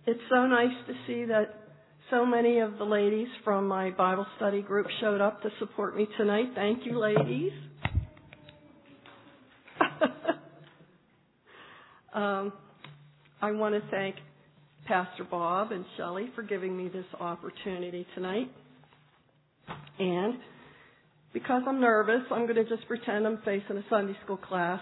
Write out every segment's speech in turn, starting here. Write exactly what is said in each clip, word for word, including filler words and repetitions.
It's so nice to see that so many of the ladies from my Bible study group showed up to support me tonight. Thank you, ladies. um, I want to thank Pastor Bob and Shelley for giving me this opportunity tonight. And because I'm nervous, I'm going to just pretend I'm facing a Sunday school class.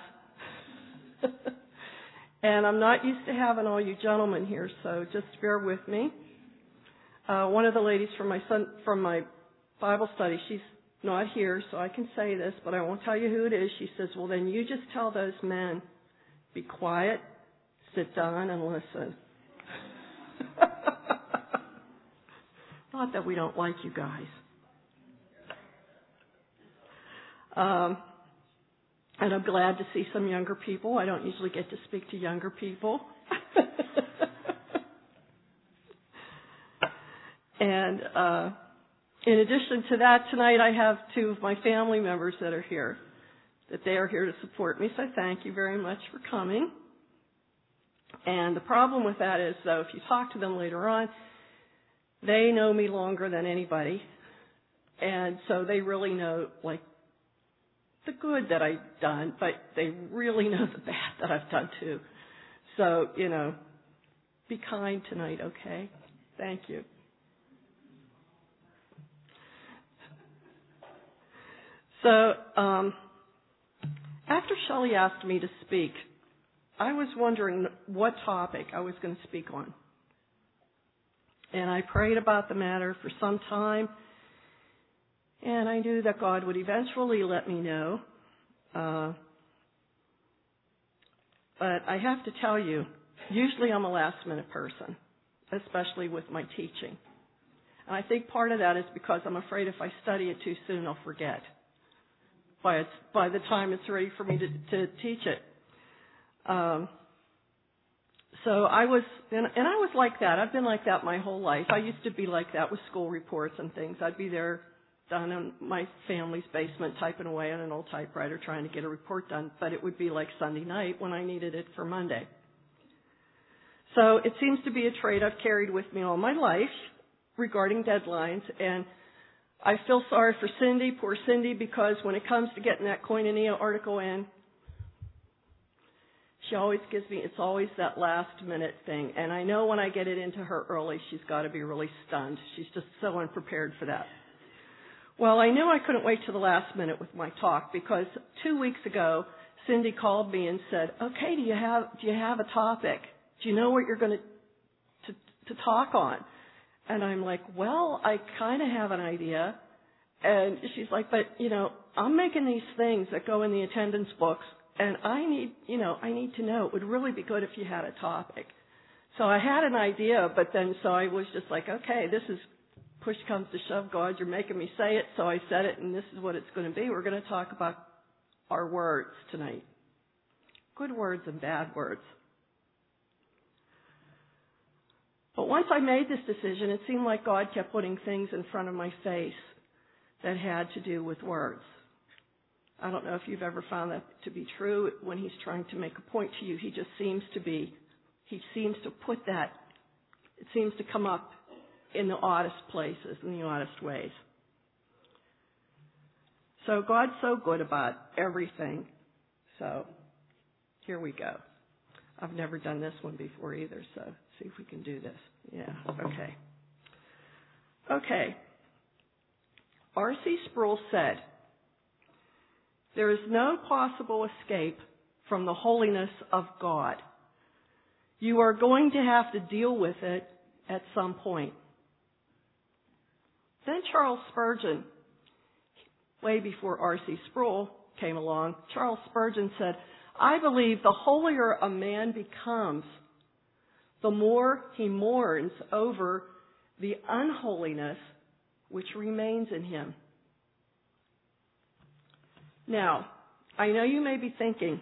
And I'm not used to having all you gentlemen here, so just bear with me. Uh, one of the ladies from my son, from my Bible study, she's not here, so I can say this, but I won't tell you who it is. She says, well, then you just tell those men, be quiet, sit down, and listen. Not that we don't like you guys. Um, and I'm glad to see some younger people. I don't usually get to speak to younger people. And uh, in addition to that, tonight I have two of my family members that are here, that they are here to support me. So thank you very much for coming. And the problem with that is, though, if you talk to them later on, they know me longer than anybody. And so they really know, like, the good that I've done, but they really know the bad that I've done too. So, you know, be kind tonight, okay? Thank you. So, um, after Shelley asked me to speak, I was wondering what topic I was going to speak on. And I prayed about the matter for some time, and I knew that God would eventually let me know. Uh, but I have to tell you, usually I'm a last-minute person, especially with my teaching. And I think part of that is because I'm afraid if I study it too soon, I'll forget by it's, by the time it's ready for me to, to teach it. Um, so I was, and, and I was like that. I've been like that my whole life. I used to be like that with school reports and things. I'd be there down in my family's basement typing away on an old typewriter trying to get a report done, but it would be like Sunday night when I needed it for Monday. So it seems to be a trait I've carried with me all my life regarding deadlines, and I feel sorry for Cindy, poor Cindy, because when it comes to getting that Koinonia article in, she always gives me, it's always that last minute thing. And I know when I get it into her early, she's got to be really stunned. She's just so unprepared for that. Well, I knew I couldn't wait to the last minute with my talk because two weeks ago, Cindy called me and said, okay, do you have, do you have a topic? Do you know what you're going to, to talk on? And I'm like, well, I kind of have an idea. And she's like, but, you know, I'm making these things that go in the attendance books, and I need, you know, I need to know. It would really be good if you had a topic. So I had an idea, but then so I was just like, okay, this is push comes to shove, God, you're making me say it. So I said it, and this is what it's going to be. We're going to talk about our words tonight. Good words and bad words. But once I made this decision, it seemed like God kept putting things in front of my face that had to do with words. I don't know if you've ever found that to be true. When he's trying to make a point to you, he just seems to be, he seems to put that, it seems to come up in the oddest places, in the oddest ways. So God's so good about everything. So here we go. I've never done this one before either, so see if we can do this. Yeah, okay. Okay. R C Sproul said, there is no possible escape from the holiness of God. You are going to have to deal with it at some point. Then Charles Spurgeon, way before R C Sproul came along, Charles Spurgeon said, I believe the holier a man becomes, the more he mourns over the unholiness which remains in him. Now, I know you may be thinking,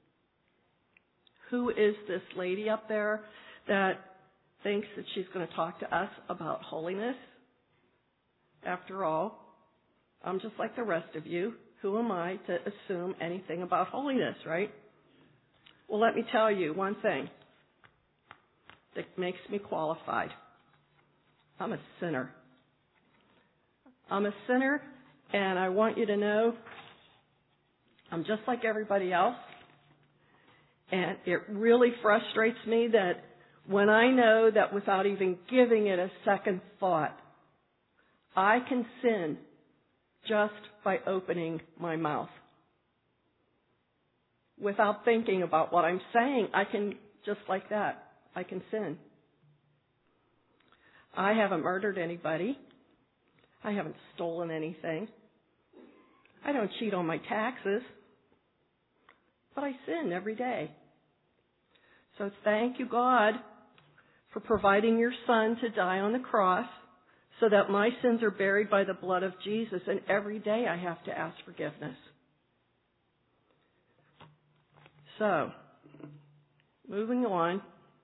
who is this lady up there that thinks that she's going to talk to us about holiness? After all, I'm just like the rest of you. Who am I to assume anything about holiness, right? Well, let me tell you one thing. that makes me qualified. I'm a sinner. I'm a sinner, and I want you to know I'm just like everybody else. And it really frustrates me that when I know that without even giving it a second thought, I can sin just by opening my mouth. Without thinking about what I'm saying, I can, just like that, I can sin. I haven't murdered anybody. I haven't stolen anything. I don't cheat on my taxes. But I sin every day. So thank you, God, for providing your Son to die on the cross so that my sins are buried by the blood of Jesus, and every day I have to ask forgiveness. So, moving on,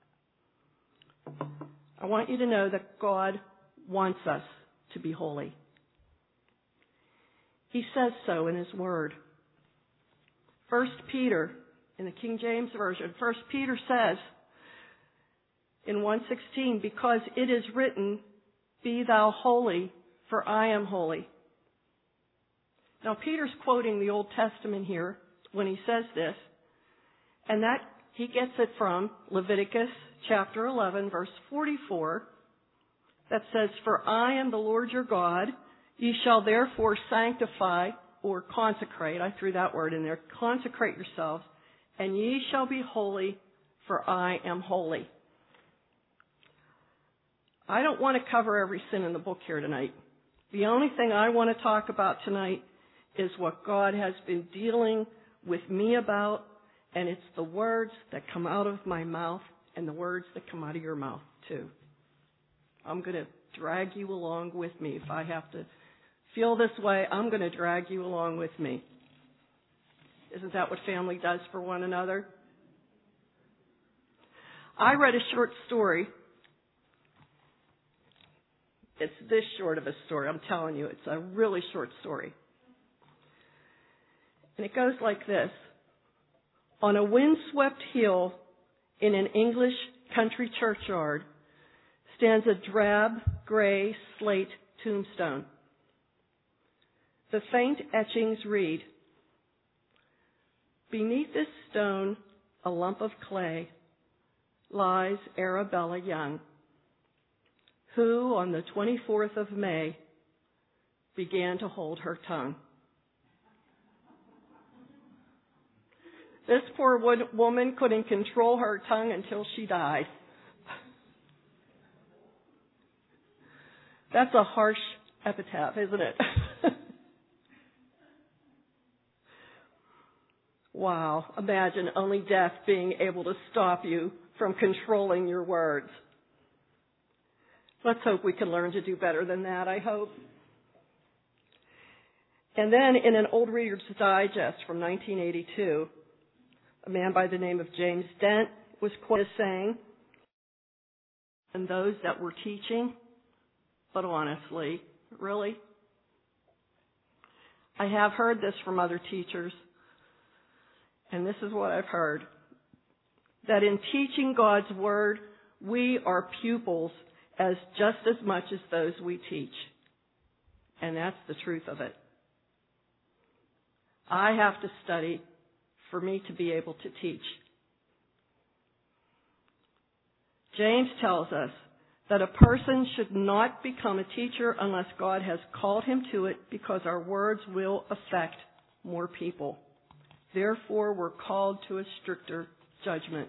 I want you to know that God wants us to be holy. He says so in His Word. First Peter, in the King James Version, First Peter says in one sixteen, because it is written, be thou holy, for I am holy. Now, Peter's quoting the Old Testament here when he says this, and that he gets it from Leviticus chapter eleven, verse forty-four, that says, for I am the Lord your God, ye shall therefore sanctify or consecrate, I threw that word in there, consecrate yourselves, and ye shall be holy, for I am holy. I don't want to cover every sin in the book here tonight. The only thing I want to talk about tonight is what God has been dealing with me about, and it's the words that come out of my mouth and the words that come out of your mouth, too. I'm going to drag you along with me. If I have to feel this way, I'm going to drag you along with me. Isn't that what family does for one another? I read a short story. It's this short of a story. I'm telling you, it's a really short story. And it goes like this. On a windswept hill in an English country churchyard stands a drab, gray slate tombstone. The faint etchings read, beneath this stone, a lump of clay, lies Arabella Young, who on the twenty-fourth of May began to hold her tongue. This poor woman couldn't control her tongue until she died. That's a harsh epitaph, isn't it? Wow. Imagine only death being able to stop you from controlling your words. Let's hope we can learn to do better than that, I hope. And then in an old Reader's Digest from nineteen eighty-two, a man by the name of James Dent was quoted as saying, and those that were teaching, but honestly, really? I have heard this from other teachers, and this is what I've heard, that in teaching God's Word, we are pupils as just as much as those we teach. And that's the truth of it. I have to study for me to be able to teach. James tells us that a person should not become a teacher unless God has called him to it, because our words will affect more people. Therefore, we're called to a stricter judgment.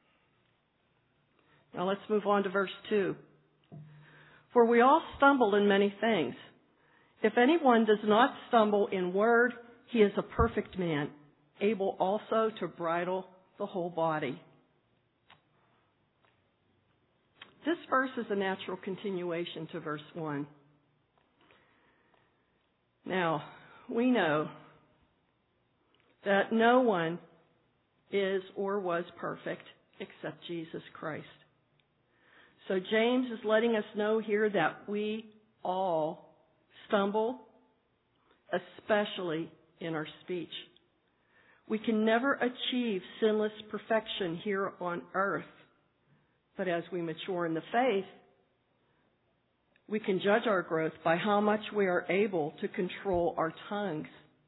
Now let's move on to verse two. For we all stumble in many things. If anyone does not stumble in word, he is a perfect man, able also to bridle the whole body. This verse is a natural continuation to verse one. Now, we know that no one is or was perfect except Jesus Christ. So James is letting us know here that we all stumble, especially in our speech. We can never achieve sinless perfection here on earth, But as we mature in the faith, we can judge our growth by how much we are able to control our tongues.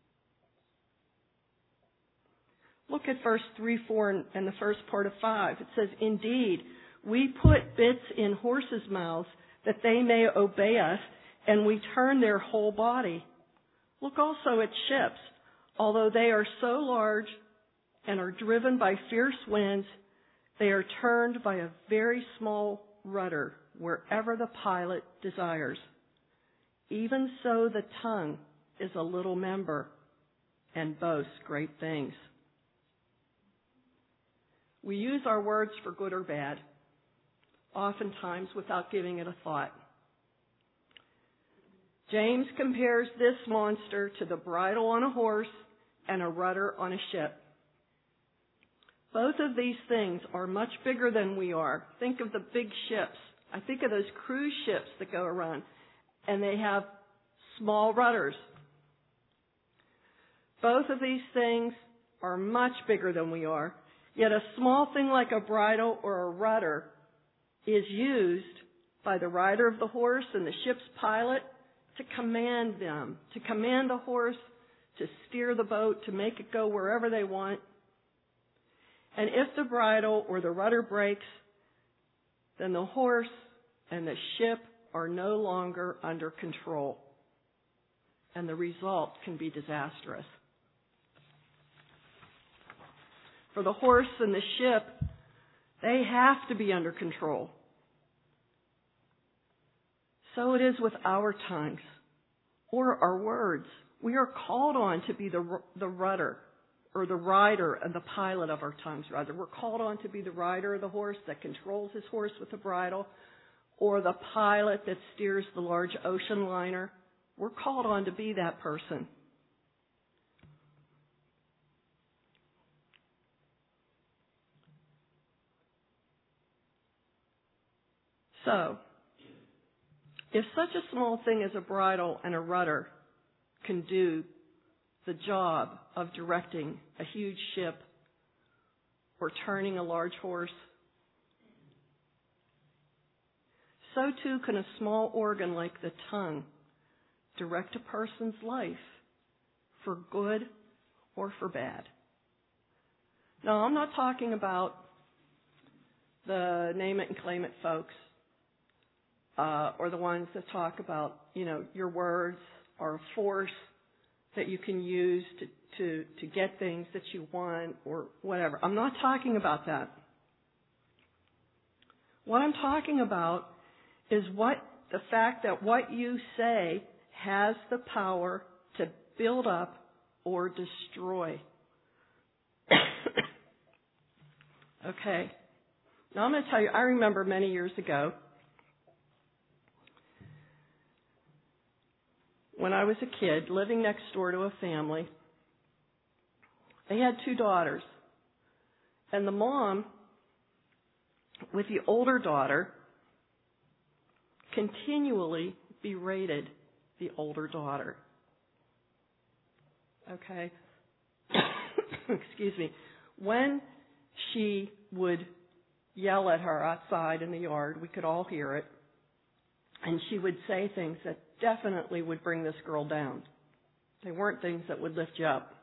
Look at verse three, four, and the first part of five. It says, "Indeed, we put bits in horses' mouths that they may obey us, and we turn their whole body. Look also at ships. Although they are so large and are driven by fierce winds, they are turned by a very small rudder wherever the pilot desires. Even so the tongue is a little member and boasts great things." We use our words for good or bad, oftentimes without giving it a thought. James compares this monster to the bridle on a horse and a rudder on a ship. Both of these things are much bigger than we are. Think of the big ships. I think of those cruise ships that go around, and they have small rudders. Both of these things are much bigger than we are, yet a small thing like a bridle or a rudder is used by the rider of the horse and the ship's pilot to command them, to command the horse, to steer the boat, to make it go wherever they want. And if the bridle or the rudder breaks, then the horse and the ship are no longer under control. And the result can be disastrous. For the horse and the ship, they have to be under control. So it is with our tongues or our words. We are called on to be the, the rudder or the rider and the pilot of our tongues, rather. We're called on to be the rider of the horse that controls his horse with the bridle, or the pilot that steers the large ocean liner. We're called on to be that person. So, if such a small thing as a bridle and a rudder can do the job of directing a huge ship or turning a large horse, so too can a small organ like the tongue direct a person's life for good or for bad. Now, I'm not talking about the name it and claim it folks, uh, or the ones that talk about, you know, your words are a force that you can use to, to, to get things that you want or whatever. I'm not talking about that. What I'm talking about is what the fact that what you say has the power to build up or destroy. Okay. Now I'm going to tell you, I remember many years ago when I was a kid living next door to a family. They had two daughters. And the mom, with the older daughter, continually berated the older daughter. Okay? Excuse me. When she would yell at her outside in the yard, we could all hear it, and she would say things that definitely would bring this girl down. They weren't things that would lift you up.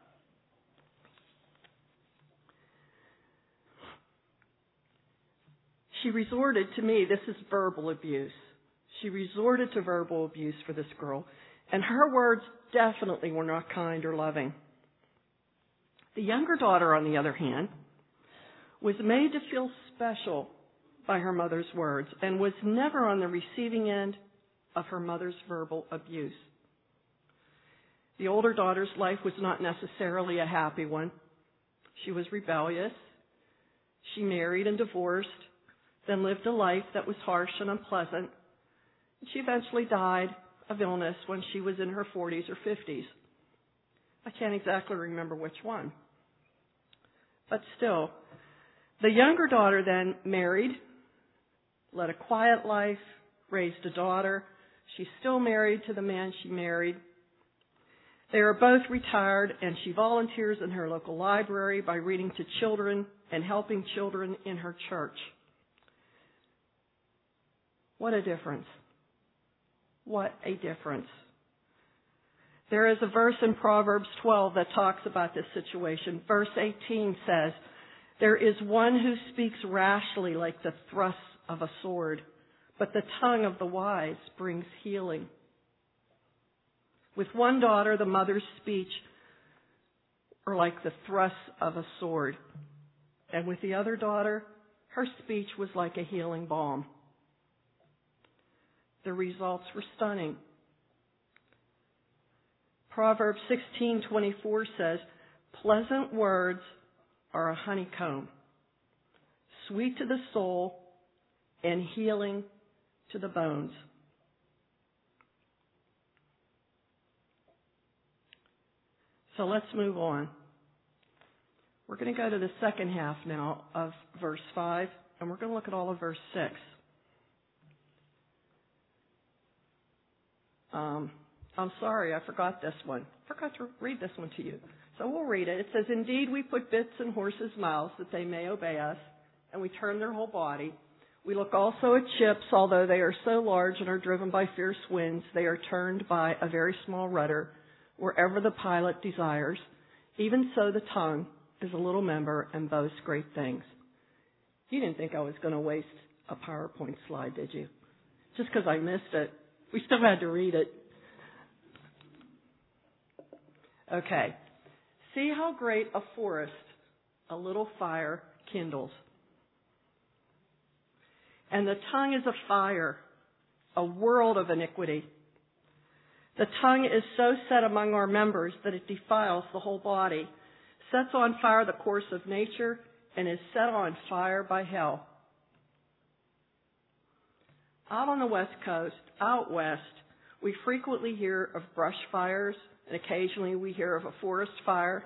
She resorted to me, this is verbal abuse. She resorted to verbal abuse for this girl, and her words definitely were not kind or loving. The younger daughter, on the other hand, was made to feel special by her mother's words and was never on the receiving end of her mother's verbal abuse. The older daughter's life was not necessarily a happy one. She was rebellious. She married and divorced, then lived a life that was harsh and unpleasant. She eventually died of illness when she was in her forties or fifties. I can't exactly remember which one. But still, the younger daughter then married, led a quiet life, raised a daughter. She's still married to the man she married. They are both retired, and she volunteers in her local library by reading to children and helping children in her church. What a difference. What a difference. There is a verse in Proverbs twelve that talks about this situation. Verse eighteen says, "There is one who speaks rashly like the thrust of a sword, but the tongue of the wise brings healing." With one daughter, the mother's speech are like the thrusts of a sword. And with the other daughter, her speech was like a healing balm. The results were stunning. Proverbs sixteen twenty-four says, "Pleasant words are a honeycomb, sweet to the soul and healing to the bones." So let's move on. We're going to go to the second half now of verse five, and we're going to look at all of verse six. Um, I'm sorry, I forgot this one. I forgot to read this one to you. So we'll read it. It says, "Indeed, we put bits in horses' mouths that they may obey us, and we turn their whole body. We look also at ships, although they are so large and are driven by fierce winds, they are turned by a very small rudder, wherever the pilot desires. Even so the tongue is a little member and boasts great things." You didn't think I was going to waste a PowerPoint slide, did you? Just because I missed it. We still had to read it. Okay. "See how great a forest a little fire kindles. And the tongue is a fire, a world of iniquity. The tongue is so set among our members that it defiles the whole body, sets on fire the course of nature, and is set on fire by hell." Out on the West Coast, out west, we frequently hear of brush fires, and occasionally we hear of a forest fire.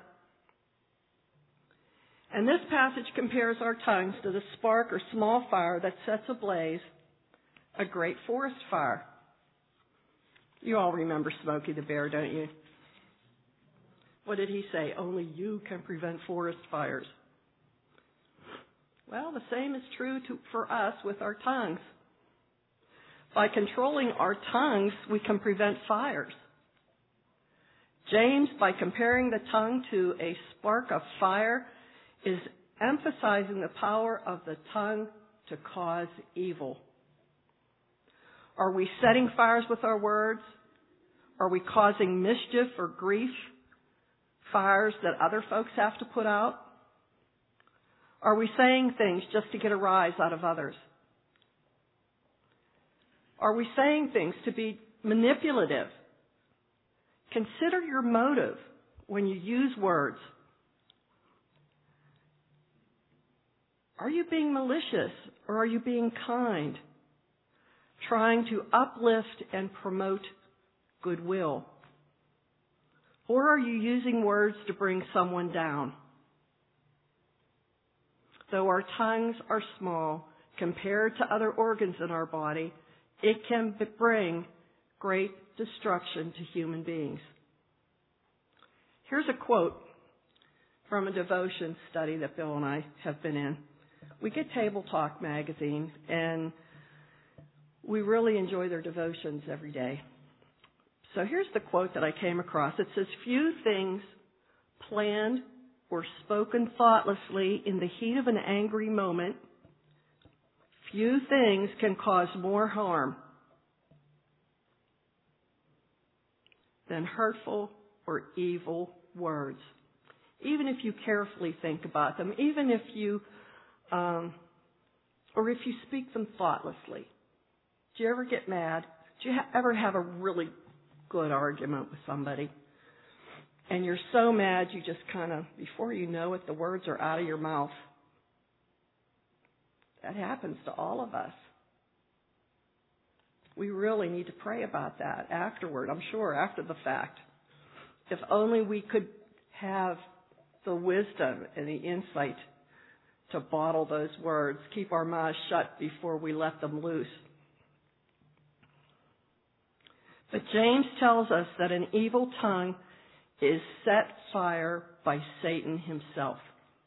And this passage compares our tongues to the spark or small fire that sets ablaze a great forest fire. You all remember Smokey the Bear, don't you? What did he say? "Only you can prevent forest fires." Well, the same is true to, for us with our tongues. By controlling our tongues, we can prevent fires. James, by comparing the tongue to a spark of fire, is emphasizing the power of the tongue to cause evil. Are we setting fires with our words? Are we causing mischief or grief? Fires that other folks have to put out? Are we saying things just to get a rise out of others? Are we saying things to be manipulative? Consider your motive when you use words. Are you being malicious or are you being kind? Trying to uplift and promote goodwill? Or are you using words to bring someone down? Though our tongues are small compared to other organs in our body, it can bring great destruction to human beings. Here's a quote from a devotion study that Bill and I have been in. We get Table Talk magazine, and we really enjoy their devotions every day. So here's the quote that I came across. It says, "Few things planned or spoken thoughtlessly in the heat of an angry moment, few things can cause more harm than hurtful or evil words." Even if you carefully think about them, even if you, um, or if you speak them thoughtlessly. Do you ever get mad? Do you ha- ever have a really good argument with somebody? And you're so mad you just kind of, before you know it, the words are out of your mouth. That happens to all of us. We really need to pray about that afterward, I'm sure, after the fact. If only we could have the wisdom and the insight to bottle those words, keep our mouths shut before we let them loose. But James tells us that an evil tongue is set fire by Satan himself.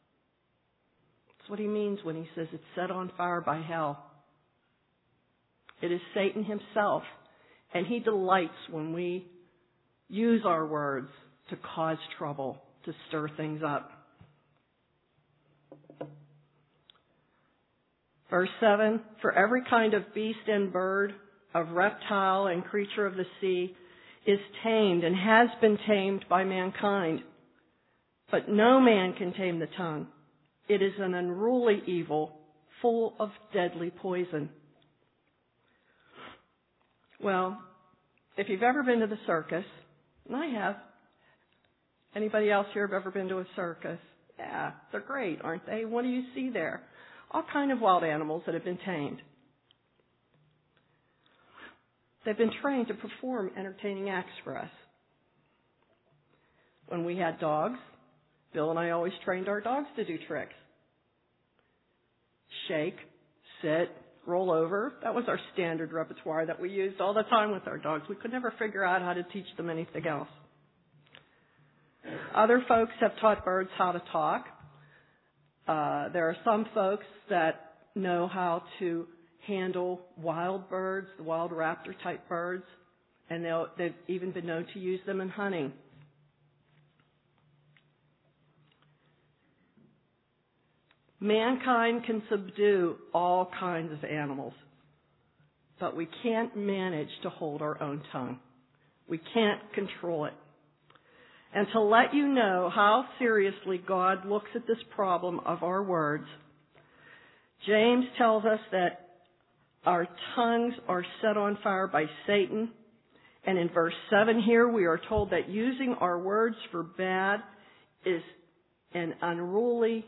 That's what he means when he says it's set on fire by hell. It is Satan himself, and he delights when we use our words to cause trouble, to stir things up. Verse seven, for every kind of beast and bird, of reptile and creature of the sea is tamed and has been tamed by mankind. But no man can tame the tongue. It is an unruly evil, full of deadly poison. Well, if you've ever been to the circus, and I have. Anybody else here have ever been to a circus? Yeah, they're great, aren't they? What do you see there? All kind of wild animals that have been tamed. They've been trained to perform entertaining acts for us. When we had dogs, Bill and I always trained our dogs to do tricks. Shake, sit, roll over. That was our standard repertoire that we used all the time with our dogs. We could never figure out how to teach them anything else. Other folks have taught birds how to talk. Uh, there are some folks that know how to handle wild birds, the wild raptor type birds, and they'll, they've even been known to use them in hunting. Mankind can subdue all kinds of animals, but we can't manage to hold our own tongue. We can't control it. And to let you know how seriously God looks at this problem of our words, James tells us that our tongues are set on fire by Satan. And in verse seven here, we are told that using our words for bad is an unruly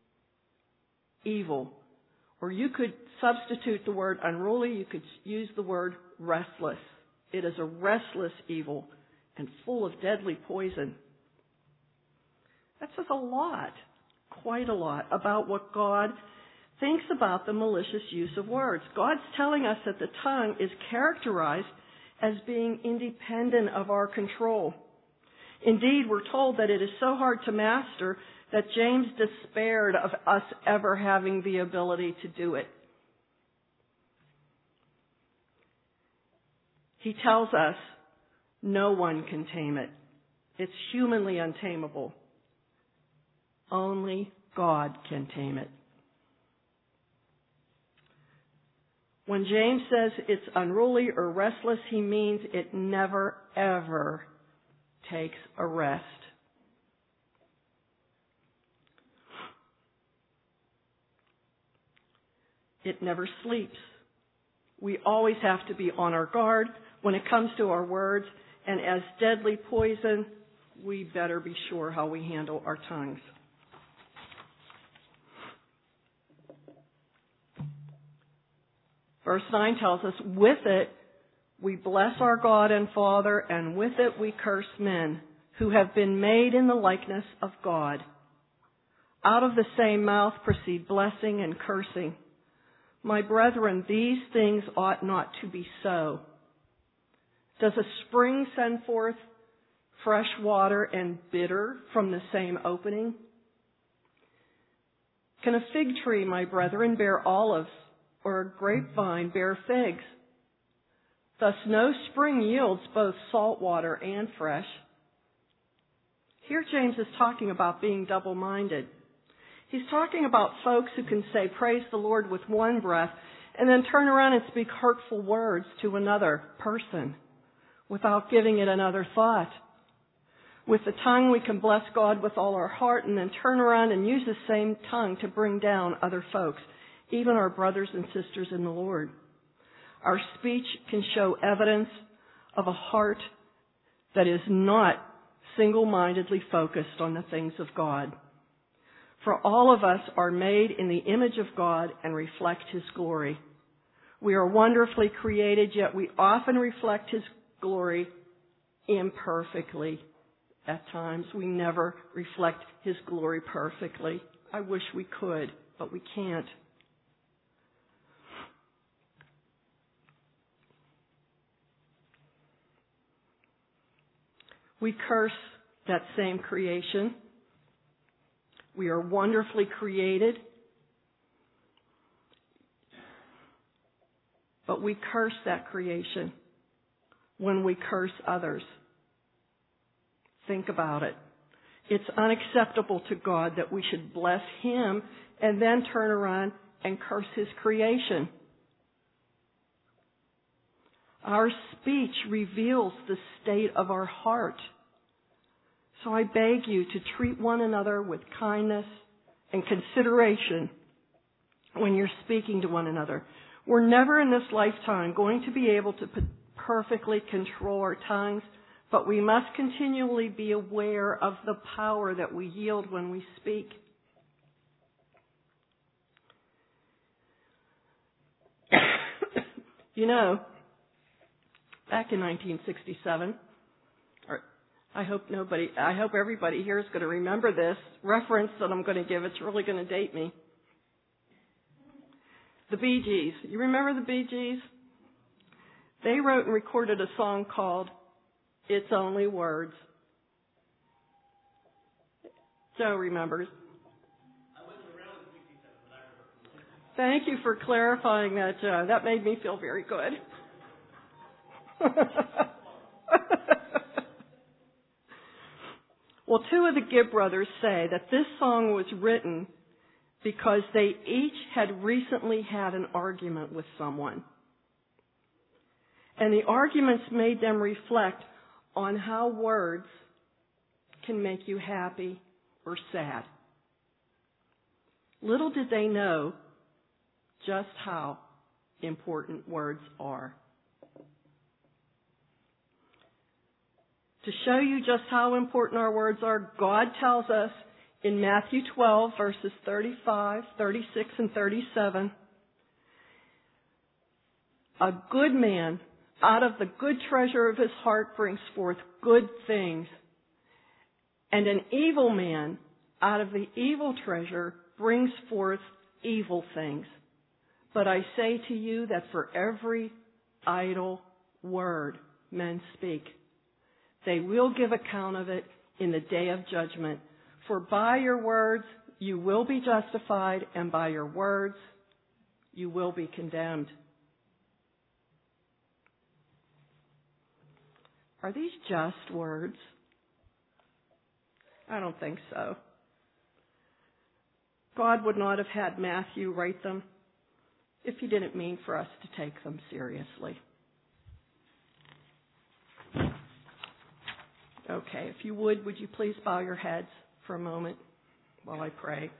evil. Or you could substitute the word unruly, you could use the word restless. It is a restless evil and full of deadly poison. That says a lot, quite a lot, about what God thinks about the malicious use of words. God's telling us that the tongue is characterized as being independent of our control. Indeed, we're told that it is so hard to master that James despaired of us ever having the ability to do it. He tells us no one can tame it. It's humanly untamable. Only God can tame it. When James says it's unruly or restless, he means it never, ever takes a rest. It never sleeps. We always have to be on our guard when it comes to our words, and as deadly poison, we better be sure how we handle our tongues. Verse nine tells us, with it we bless our God and Father, and with it we curse men who have been made in the likeness of God. Out of the same mouth proceed blessing and cursing. My brethren, these things ought not to be so. Does a spring send forth fresh water and bitter from the same opening? Can a fig tree, my brethren, bear olives, or a grapevine bear figs? Thus no spring yields both salt water and fresh. Here James is talking about being double-minded. He's talking about folks who can say, praise the Lord with one breath, and then turn around and speak hurtful words to another person without giving it another thought. With the tongue, we can bless God with all our heart and then turn around and use the same tongue to bring down other folks, even our brothers and sisters in the Lord. Our speech can show evidence of a heart that is not single-mindedly focused on the things of God. For all of us are made in the image of God and reflect His glory. We are wonderfully created, yet we often reflect His glory imperfectly. At times, we never reflect His glory perfectly. I wish we could, but we can't. We curse that same creation. We are wonderfully created, but we curse that creation when we curse others. Think about it. It's unacceptable to God that we should bless Him and then turn around and curse His creation. Our speech reveals the state of our heart. So I beg you to treat one another with kindness and consideration when you're speaking to one another. We're never in this lifetime going to be able to perfectly control our tongues, but we must continually be aware of the power that we yield when we speak. You know, back in nineteen sixty-seven, or I hope nobody, I hope everybody here is going to remember this reference that I'm going to give. It's really going to date me. The Bee Gees. You remember the Bee Gees? They wrote and recorded a song called It's Only Words. Joe remembers. I wasn't around in sixty-seven, but I remember. Thank you for clarifying that, Joe. That made me feel very good. Well, two of the Gibb brothers say that this song was written because they each had recently had an argument with someone. And the arguments made them reflect on how words can make you happy or sad. Little did they know just how important words are. To show you just how important our words are, God tells us in Matthew twelve, verses thirty-five, thirty-six, and thirty-seven, a good man out of the good treasure of his heart brings forth good things, and an evil man out of the evil treasure brings forth evil things. But I say to you that for every idle word men speak, they will give account of it in the day of judgment. For by your words you will be justified, and by your words you will be condemned. Are these just words? I don't think so. God would not have had Matthew write them if He didn't mean for us to take them seriously. Okay, if you would, would you please bow your heads for a moment while I pray?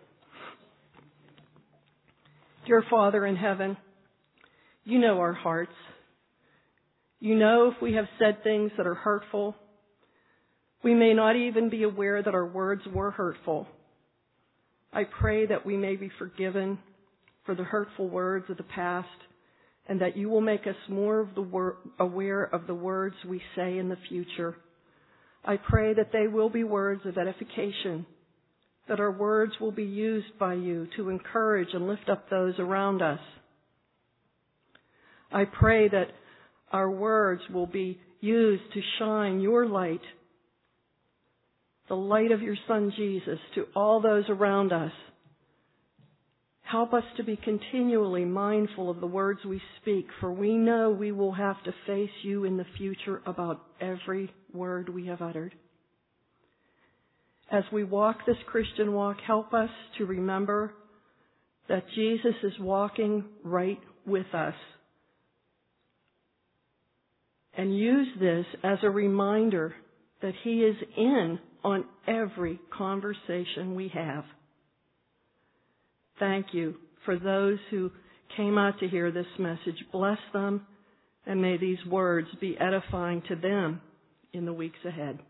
Dear Father in heaven, you know our hearts. You know if we have said things that are hurtful. We may not even be aware that our words were hurtful. I pray that we may be forgiven for the hurtful words of the past, and that you will make us more of the wor- aware of the words we say in the future. I pray that they will be words of edification, that our words will be used by you to encourage and lift up those around us. I pray that our words will be used to shine your light, the light of your Son Jesus, to all those around us. Help us to be continually mindful of the words we speak, for we know we will have to face you in the future about every word we have uttered. As we walk this Christian walk, help us to remember that Jesus is walking right with us. And use this as a reminder that He is in on every conversation we have. Thank you for those who came out to hear this message. Bless them, and may these words be edifying to them in the weeks ahead.